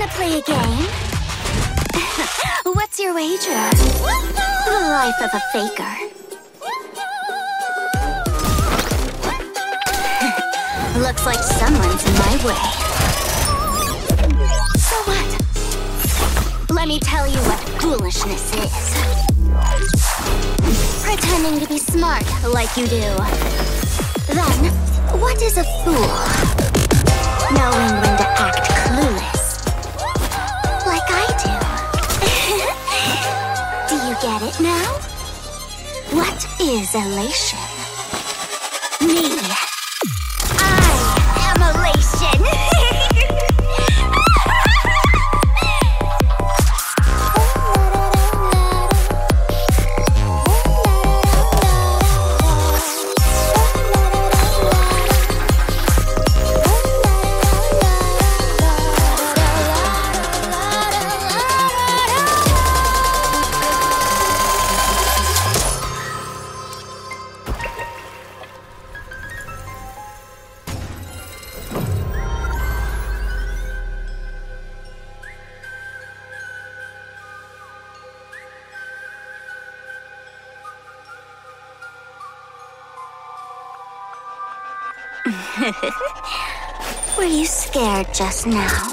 Wanna play a game? What's your wager? The life of a faker. Looks like someone's in my way. So what? Let me tell you what foolishness is. Pretending to be smart like you do. Then, what is a fool? Knowing when to act clueless. Like I do. Do you get it now? What is elation? Me. I am elation. Were you scared just now?